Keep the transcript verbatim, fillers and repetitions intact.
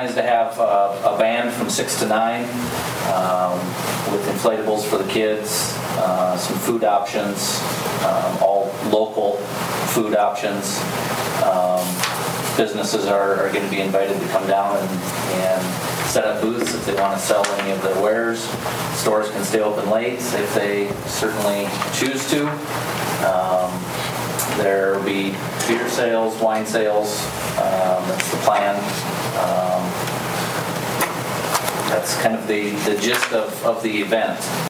is to have uh, a band from six to nine um, with inflatables for the kids, uh, some food options, um, all local food options. Um, businesses are, are going to be invited to come down and, and set up booths if they want to sell any of their wares. Stores can stay open late if they certainly choose to. Um, there will be beer sales, wine sales. Um, that's the plan. Um, that's kind of the, the gist of, of the event.